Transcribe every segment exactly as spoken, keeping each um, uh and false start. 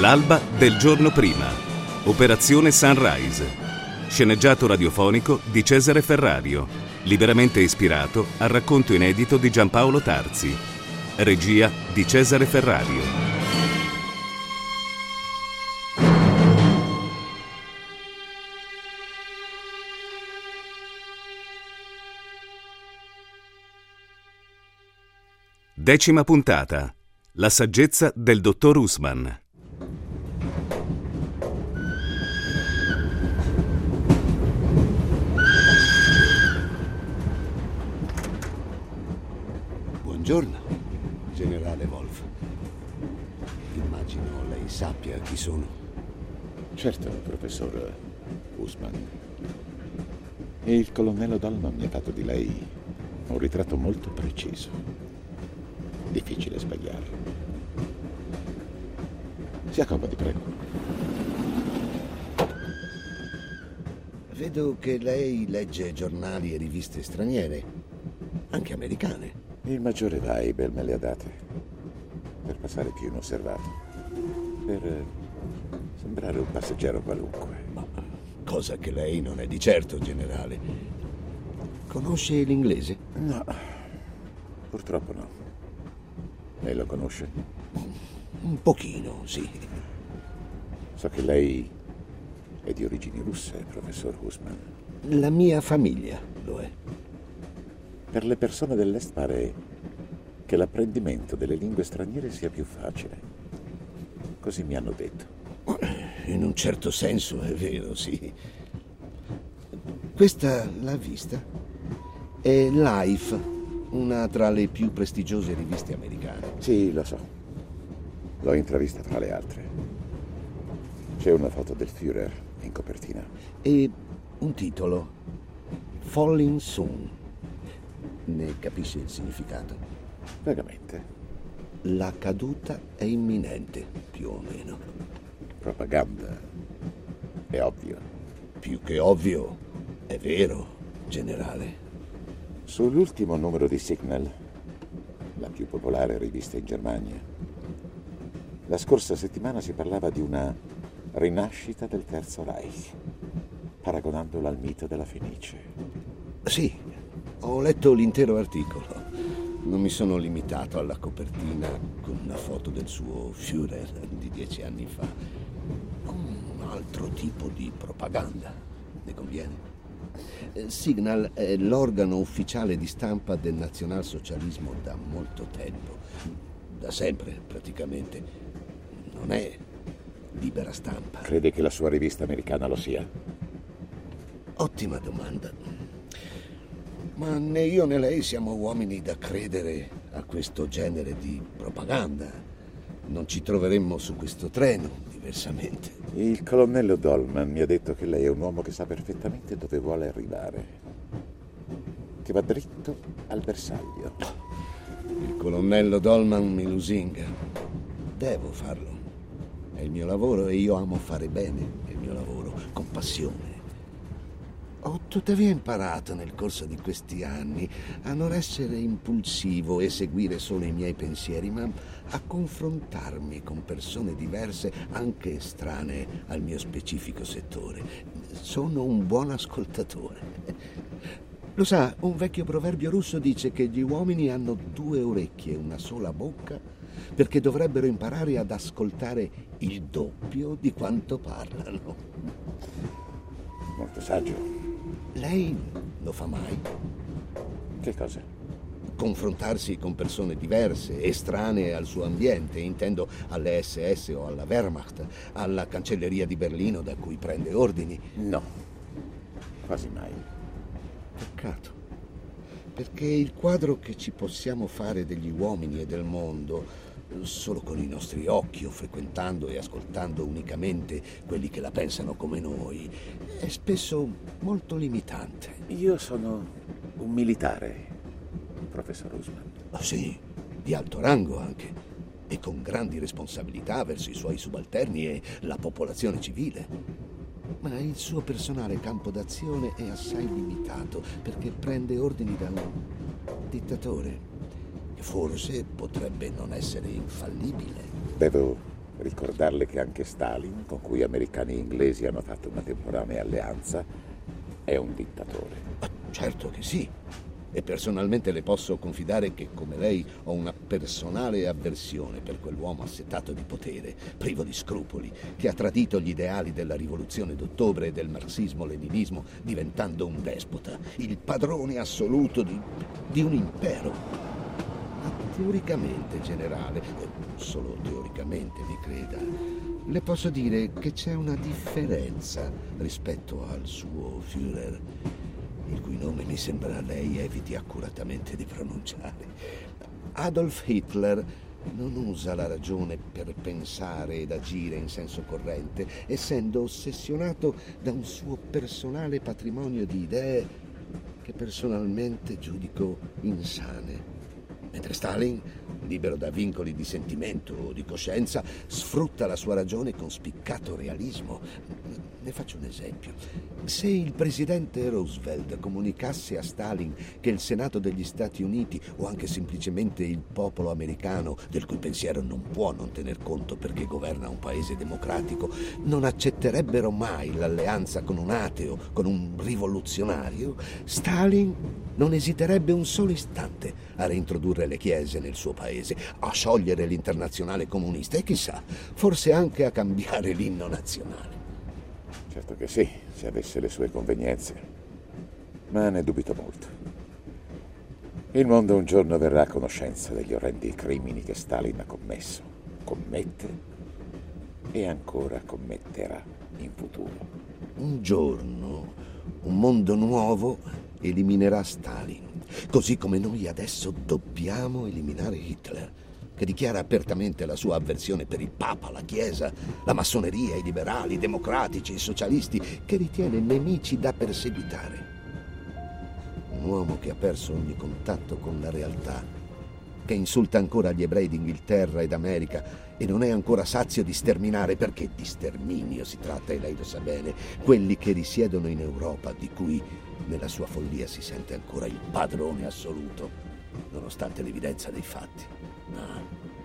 L'alba del giorno prima. Operazione Sunrise. Sceneggiato radiofonico di Cesare Ferrario, liberamente ispirato al racconto inedito di Giampaolo Tarzi. Regia di Cesare Ferrario. Decima puntata. La saggezza del dottor Usman. Buongiorno, generale Wolf. Immagino lei sappia chi sono. Certo, professor Usman. E il colonnello Dolman mi ha fatto di lei un ritratto molto preciso. Difficile sbagliare. Si accomodi, prego. Vedo che lei legge giornali e riviste straniere, anche americane. Il maggiore Weibel me le ha date per passare più inosservato, per eh, sembrare un passeggero qualunque. Ma cosa che lei non è di certo, generale. Conosce l'inglese? No, purtroppo no. Lei lo conosce? Un pochino, sì. So che lei è di origini russe, professor Usman. La mia famiglia lo è. Per le persone dell'Est pare che l'apprendimento delle lingue straniere sia più facile. Così mi hanno detto. In un certo senso è vero, sì. Questa l'ha vista? È Life, una tra le più prestigiose riviste americane. Sì, lo so. L'ho intravista tra le altre. C'è una foto del Führer in copertina. E un titolo, Falling Soon. Ne capisce il significato? Vagamente. La caduta è imminente, più o meno. Propaganda. È ovvio. Più che ovvio, è vero, generale. Sull'ultimo numero di Signal, la più popolare rivista in Germania, la scorsa settimana si parlava di una rinascita del Terzo Reich, paragonandola al mito della Fenice. Sì, ho letto l'intero articolo. Non mi sono limitato alla copertina con una foto del suo Führer di dieci anni fa. Un altro tipo di propaganda, ne conviene? Signal è l'organo ufficiale di stampa del nazionalsocialismo da molto tempo. Da sempre, praticamente. Non è libera stampa. Crede che la sua rivista americana lo sia? Ottima domanda. Ma né io né lei siamo uomini da credere a questo genere di propaganda. Non ci troveremmo su questo treno, diversamente. Il colonnello Dolman mi ha detto che lei è un uomo che sa perfettamente dove vuole arrivare. Che va dritto al bersaglio. Il colonnello Dolman mi lusinga. Devo farlo. È il mio lavoro e io amo fare bene il mio lavoro, con passione. Ho tuttavia imparato nel corso di questi anni a non essere impulsivo e seguire solo i miei pensieri, ma a confrontarmi con persone diverse, anche estranee al mio specifico settore. Sono un buon ascoltatore. Lo sa, un vecchio proverbio russo dice che gli uomini hanno due orecchie e una sola bocca perché dovrebbero imparare ad ascoltare il doppio di quanto parlano. Molto saggio. Lei lo fa mai? Che cosa? Confrontarsi con persone diverse, estranee al suo ambiente, intendo alle S S o alla Wehrmacht, alla cancelleria di Berlino da cui prende ordini. No, quasi mai. Peccato, perché il quadro che ci possiamo fare degli uomini e del mondo, solo con i nostri occhi o frequentando e ascoltando unicamente quelli che la pensano come noi, è spesso molto limitante. Io sono un militare, professor Usman. Oh, sì, di alto rango anche, e con grandi responsabilità verso i suoi subalterni e la popolazione civile. Ma il suo personale campo d'azione è assai limitato, perché prende ordini da un dittatore che forse potrebbe non essere infallibile. Devo ricordarle che anche Stalin, con cui americani e inglesi hanno fatto una temporanea alleanza, è un dittatore. Ma certo che sì. E personalmente le posso confidare che, come lei, ho una personale avversione per quell'uomo assetato di potere, privo di scrupoli, che ha tradito gli ideali della rivoluzione d'ottobre e del marxismo-leninismo, diventando un despota, il padrone assoluto di, di un impero. Ma teoricamente, generale, solo teoricamente mi creda, le posso dire che c'è una differenza rispetto al suo Führer, il cui nome mi sembra lei eviti accuratamente di pronunciare. Adolf Hitler non usa la ragione per pensare ed agire in senso corrente, essendo ossessionato da un suo personale patrimonio di idee che personalmente giudico insane. Mentre Stalin, libero da vincoli di sentimento o di coscienza, sfrutta la sua ragione con spiccato realismo. Ne faccio un esempio. Se il presidente Roosevelt comunicasse a Stalin che il Senato degli Stati Uniti, o anche semplicemente il popolo americano, del cui pensiero non può non tener conto perché governa un paese democratico, non accetterebbero mai l'alleanza con un ateo, con un rivoluzionario, Stalin non esiterebbe un solo istante a reintrodurre le chiese nel suo paese, a sciogliere l'internazionale comunista e chissà, forse anche a cambiare l'inno nazionale. Certo che sì, se avesse le sue convenienze, ma ne dubito molto. Il mondo un giorno verrà a conoscenza degli orrendi crimini che Stalin ha commesso, commette e ancora commetterà in futuro. Un giorno un mondo nuovo eliminerà Stalin, così come noi adesso dobbiamo eliminare Hitler, che dichiara apertamente la sua avversione per il Papa, la Chiesa, la massoneria, i liberali, i democratici, i socialisti, che ritiene nemici da perseguitare. Un uomo che ha perso ogni contatto con la realtà, che insulta ancora gli ebrei d'Inghilterra ed America e non è ancora sazio di sterminare, perché di sterminio si tratta e lei lo sa bene, quelli che risiedono in Europa, di cui nella sua follia si sente ancora il padrone assoluto, nonostante l'evidenza dei fatti. No.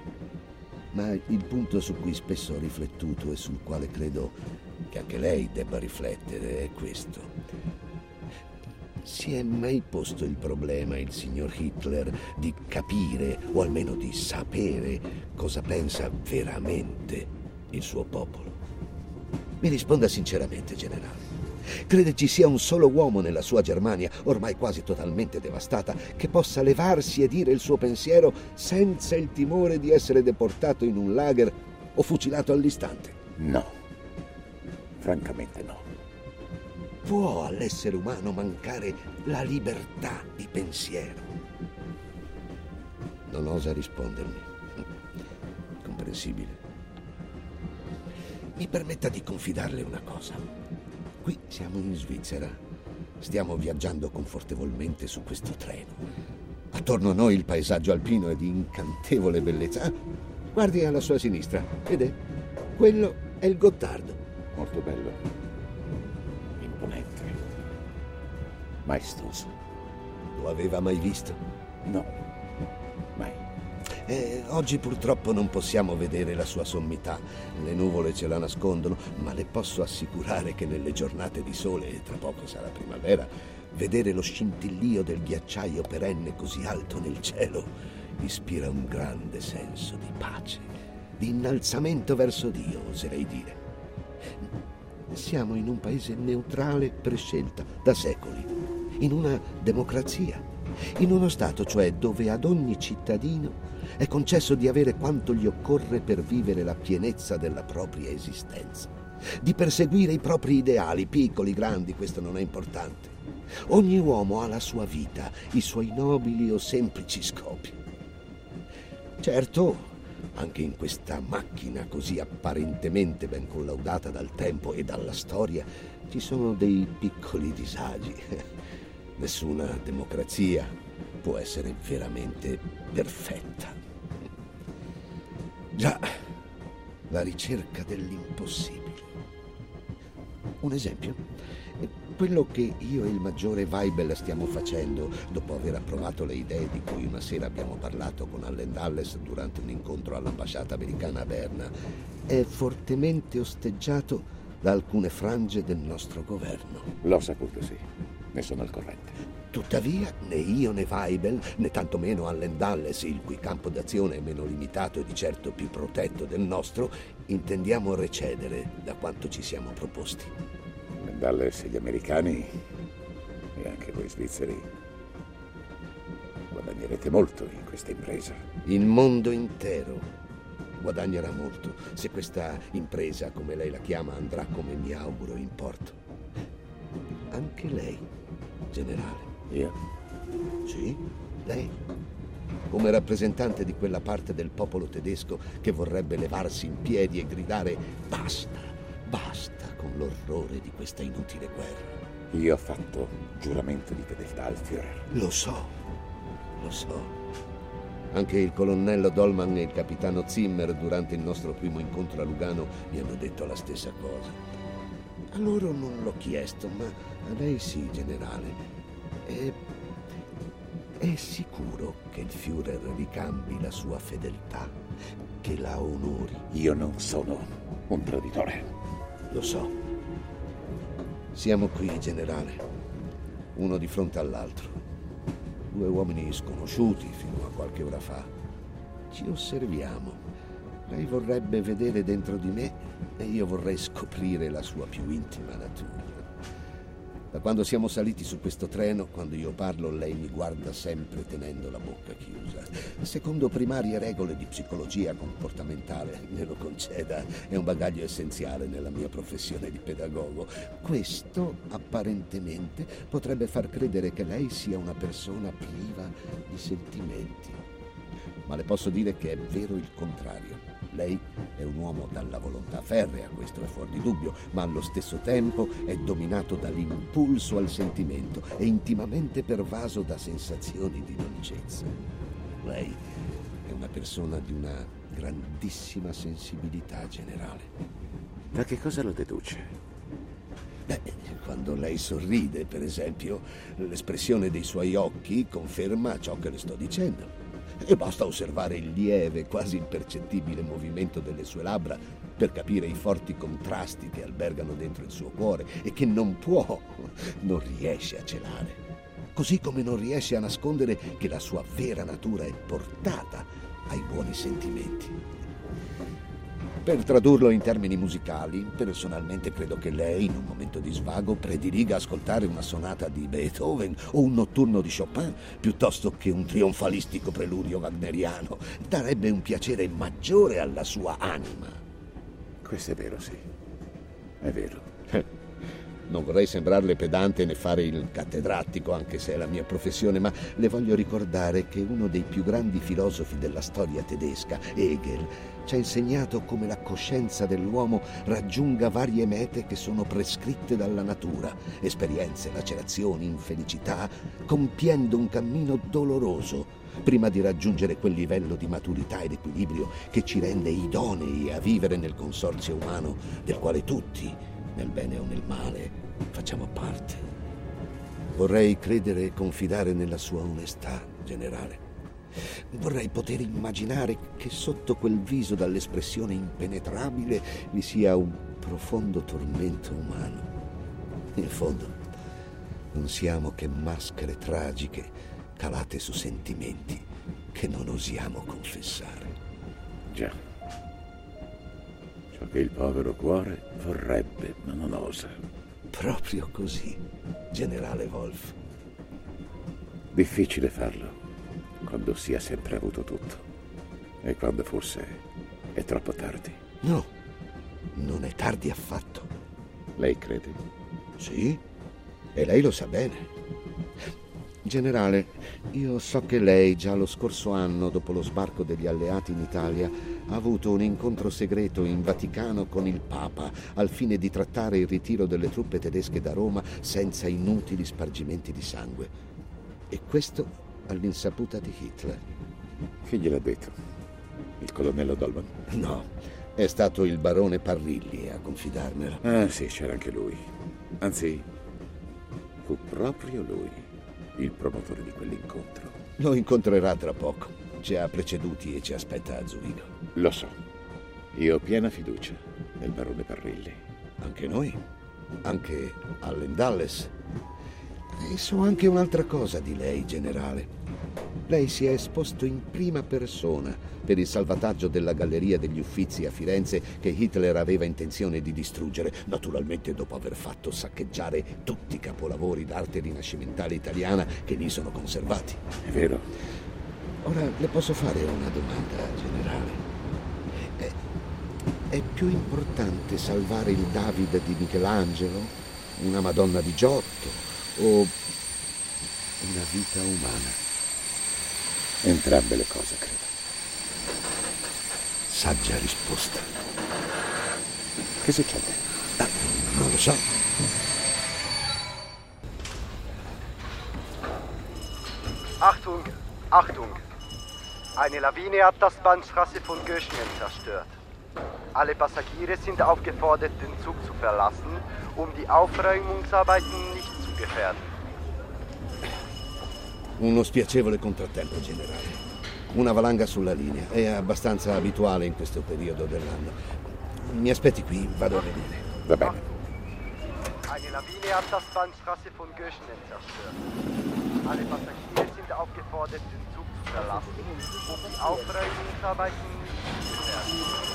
Ma il punto su cui spesso ho riflettuto e sul quale credo che anche lei debba riflettere è questo. Si è mai posto il problema, il signor Hitler, di capire, o almeno di sapere, cosa pensa veramente il suo popolo? Mi risponda sinceramente, generale. Crede ci sia un solo uomo nella sua Germania, ormai quasi totalmente devastata, che possa levarsi e dire il suo pensiero senza il timore di essere deportato in un lager o fucilato all'istante? No, francamente no. Può all'essere umano mancare la libertà di pensiero? Non osa rispondermi. Comprensibile. Mi permetta di confidarle una cosa. Qui siamo in Svizzera. Stiamo viaggiando confortevolmente su questo treno. Attorno a noi il paesaggio alpino è di incantevole bellezza. Ah, guardi alla sua sinistra. Vede? Quello è il Gottardo. Molto bello. Imponente. Maestoso. Lo aveva mai visto? No, mai. Eh, oggi purtroppo non possiamo vedere la sua sommità, le nuvole ce la nascondono, ma le posso assicurare che nelle giornate di sole, e tra poco sarà primavera, vedere lo scintillio del ghiacciaio perenne così alto nel cielo ispira un grande senso di pace, di innalzamento verso Dio, oserei dire. Siamo in un paese neutrale per scelta, da secoli, in una democrazia, in uno Stato, cioè, dove ad ogni cittadino è concesso di avere quanto gli occorre per vivere la pienezza della propria esistenza, di perseguire i propri ideali, piccoli, grandi, questo non è importante. Ogni uomo ha la sua vita, i suoi nobili o semplici scopi. Certo, anche in questa macchina così apparentemente ben collaudata dal tempo e dalla storia, ci sono dei piccoli disagi. Nessuna democrazia può essere veramente perfetta. Già, la ricerca dell'impossibile. Un esempio? Quello che io e il maggiore Weibel stiamo facendo, dopo aver approvato le idee di cui una sera abbiamo parlato con Allen Dulles durante un incontro all'ambasciata americana a Berna, è fortemente osteggiato da alcune frange del nostro governo. L'ho saputo, sì. Ne sono al corrente. Tuttavia, né io né Weibel, né tantomeno Allen Dulles, il cui campo d'azione è meno limitato e di certo più protetto del nostro, intendiamo recedere da quanto ci siamo proposti. Dulles e gli americani, e anche voi svizzeri, guadagnerete molto in questa impresa. Il mondo intero guadagnerà molto se questa impresa, come lei la chiama, andrà come mi auguro in porto. Anche lei, generale. Io? Sì, lei. Come rappresentante di quella parte del popolo tedesco che vorrebbe levarsi in piedi e gridare basta, basta con l'orrore di questa inutile guerra. Io ho fatto giuramento di fedeltà al Führer. Lo so, lo so. Anche il colonnello Dolman e il capitano Zimmer durante il nostro primo incontro a Lugano mi hanno detto la stessa cosa. A loro non l'ho chiesto, ma a lei sì, generale. È, è sicuro che il Führer ricambi la sua fedeltà, che la onori? Io non sono un traditore. Lo so. Siamo qui, generale, uno di fronte all'altro. Due uomini sconosciuti fino a qualche ora fa. Ci osserviamo. Lei vorrebbe vedere dentro di me e io vorrei scoprire la sua più intima natura. Da quando siamo saliti su questo treno, quando io parlo, lei mi guarda sempre tenendo la bocca chiusa. Secondo primarie regole di psicologia comportamentale, me lo conceda, è un bagaglio essenziale nella mia professione di pedagogo. Questo, apparentemente, potrebbe far credere che lei sia una persona priva di sentimenti. Ma le posso dire che è vero il contrario. Lei è un uomo dalla volontà ferrea, questo è fuori di dubbio, ma allo stesso tempo è dominato dall'impulso al sentimento e intimamente pervaso da sensazioni di dolcezza. Lei è una persona di una grandissima sensibilità, generale. Da che cosa lo deduce? Beh, quando lei sorride, per esempio, l'espressione dei suoi occhi conferma ciò che le sto dicendo. E basta osservare il lieve, quasi impercettibile movimento delle sue labbra per capire i forti contrasti che albergano dentro il suo cuore e che non può, non riesce a celare. Così come non riesce a nascondere che la sua vera natura è portata ai buoni sentimenti. Per tradurlo in termini musicali, personalmente credo che lei, in un momento di svago, prediliga ascoltare una sonata di Beethoven o un notturno di Chopin piuttosto che un trionfalistico preludio wagneriano. Darebbe un piacere maggiore alla sua anima. Questo è vero, sì. È vero. Non vorrei sembrarle pedante né fare il cattedratico, anche se è la mia professione, ma le voglio ricordare che uno dei più grandi filosofi della storia tedesca, Hegel, ci ha insegnato come la coscienza dell'uomo raggiunga varie mete che sono prescritte dalla natura, esperienze, lacerazioni, infelicità, compiendo un cammino doloroso prima di raggiungere quel livello di maturità ed equilibrio che ci rende idonei a vivere nel consorzio umano del quale tutti, nel bene o nel male, facciamo parte. Vorrei credere e confidare nella sua onestà, generale. Vorrei poter immaginare che sotto quel viso dall'espressione impenetrabile vi sia un profondo tormento umano. In fondo, non siamo che maschere tragiche calate su sentimenti che non osiamo confessare. Già. Ciò che il povero cuore vorrebbe, ma non osa. Proprio così, generale Wolf. Difficile farlo quando si ha sempre avuto tutto e quando forse è troppo tardi. No, non è tardi affatto. Lei crede? Sì, e lei lo sa bene. Generale, io so che lei già lo scorso anno, dopo lo sbarco degli alleati in Italia, ha avuto un incontro segreto in Vaticano con il Papa al fine di trattare il ritiro delle truppe tedesche da Roma senza inutili spargimenti di sangue. E questo all'insaputa di Hitler. Chi gliel'ha detto? Il colonnello Dolman? No, è stato il barone Parrilli a confidarmelo. Ah sì, c'era anche lui. Anzi, Fu proprio lui il promotore di quell'incontro. Lo incontrerà tra poco. Ci ha preceduti e ci aspetta a Zurigo. Lo so. Io ho piena fiducia nel barone Parrilli. Anche noi. Anche Allen Dulles. E so anche un'altra cosa di lei, generale. Lei si è esposto in prima persona per il salvataggio della Galleria degli Uffizi a Firenze che Hitler aveva intenzione di distruggere, naturalmente dopo aver fatto saccheggiare tutti i capolavori d'arte rinascimentale italiana che lì sono conservati. È vero. Ora le posso fare una domanda, generale. È, è più importante salvare il David di Michelangelo, una Madonna di Giotto o una vita umana? Entrambe le cose, credo. Saggia risposta. Che succede? Ah, non lo so. Achtung, Achtung! Eine Lawine hat das Bahnstraße von Göschenen zerstört. Alle Passagiere sind aufgefordert, den Zug zu verlassen, um die Aufräumungsarbeiten nicht zu gefährden. Uno spiacevole contrattempo, generale. Una valanga sulla linea. È abbastanza abituale in questo periodo dell'anno. Mi aspetti qui, vado a vedere. Va bene. Eine Lawine hat das Bahnstraße von Göschenen zerstört. Alle Passagiere sind aufgefordert, den Zug zu verlassen, um die Aufräumungsarbeiten nicht zu gefährden.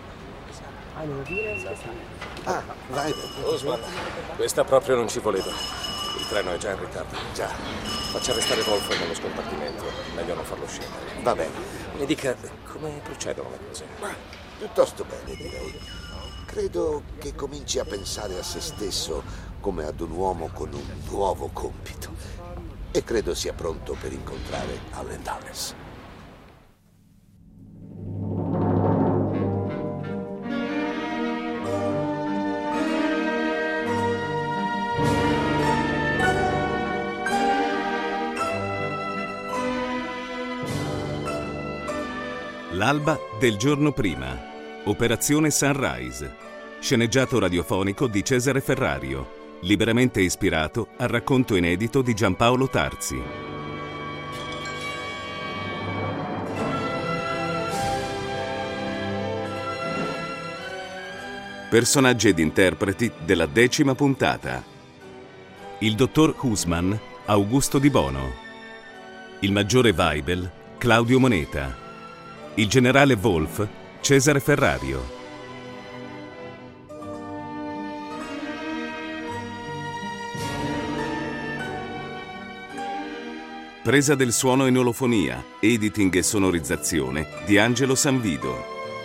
Ah, vai. Osman, questa proprio non ci voleva. Il treno è già in ritardo. Già, Faccia restare Wolf nello scompartimento. Meglio non farlo scendere. va bene. Mi dica come procedono le cose. Ma piuttosto bene, direi. Credo che cominci a pensare a se stesso come ad un uomo con un nuovo compito. E credo sia pronto per incontrare Allen Dulles. L'alba del giorno prima. Operazione Sunrise. Sceneggiato radiofonico di Cesare Ferrario. Liberamente ispirato al racconto inedito di Giampaolo Tarzi. Personaggi ed interpreti della decima puntata. Il dottor Husman, Augusto Di Bono. Il maggiore Weibel, Claudio Moneta. Il generale Wolf, Cesare Ferrario. Presa del suono in olofonia, editing e sonorizzazione di Angelo Sanvido.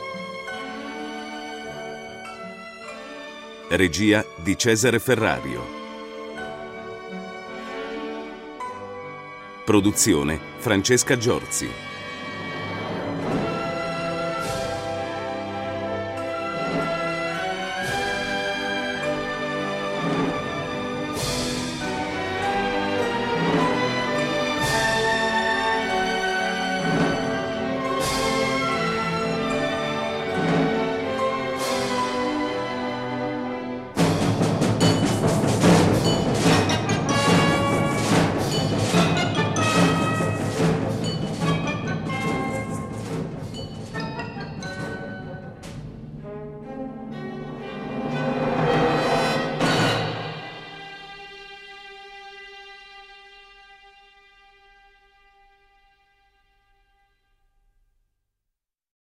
Regia di Cesare Ferrario. Produzione Francesca Giorzi.